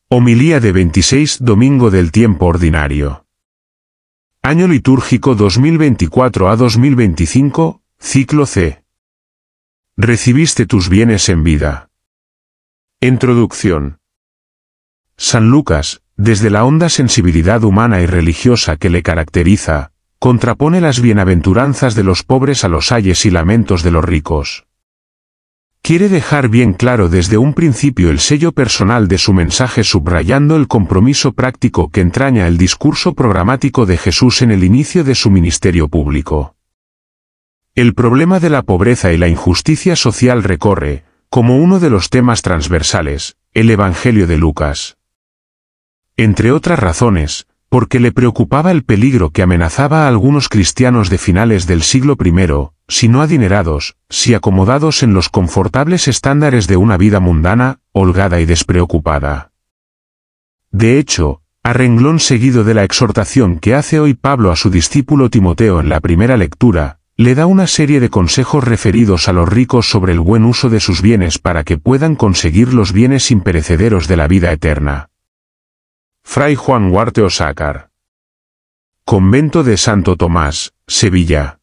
Homilía de 26 Domingo del Tiempo Ordinario. Año litúrgico 2024 a 2025, ciclo C. Recibiste tus bienes en vida. Introducción. San Lucas, desde la honda sensibilidad humana y religiosa que le caracteriza, contrapone las bienaventuranzas de los pobres a los ayes y lamentos de los ricos. Quiere dejar bien claro desde un principio el sello personal de su mensaje, subrayando el compromiso práctico que entraña el discurso programático de Jesús en el inicio de su ministerio público. El problema de la pobreza y la injusticia social recorre, como uno de los temas transversales, el Evangelio de Lucas. Entre otras razones, porque le preocupaba el peligro que amenazaba a algunos cristianos de finales del siglo I, si no adinerados, si acomodados en los confortables estándares de una vida mundana, holgada y despreocupada. De hecho, a renglón seguido de la exhortación que hace hoy Pablo a su discípulo Timoteo en la primera lectura, le da una serie de consejos referidos a los ricos sobre el buen uso de sus bienes para que puedan conseguir los bienes imperecederos de la vida eterna. Fray Juan Huarte Osácar. Convento de Santo Tomás, Sevilla.